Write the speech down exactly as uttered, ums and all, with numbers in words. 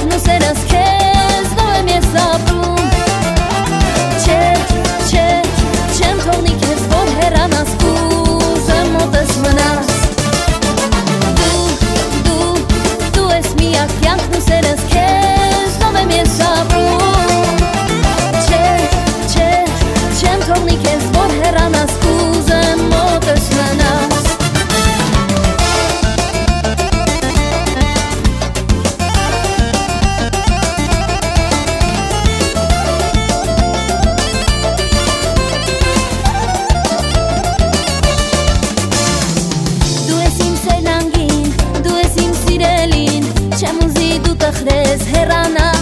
կյանքն ու սերս քեզ դու եմ ես ապրում Չէ, չէ, չեմ թողնի քեզ որ հեռանաս կուզեմ մոտս մնաս Դու, դու, դու ես միակ կյանքն ու սերս քեզ դու եմ ես ապրում Չէ, չէ, չեմ թողնի քեզ որ հեռանաս կուզեմ մոտս մնաս Չեմ ուզի դու տխրես հեռանալ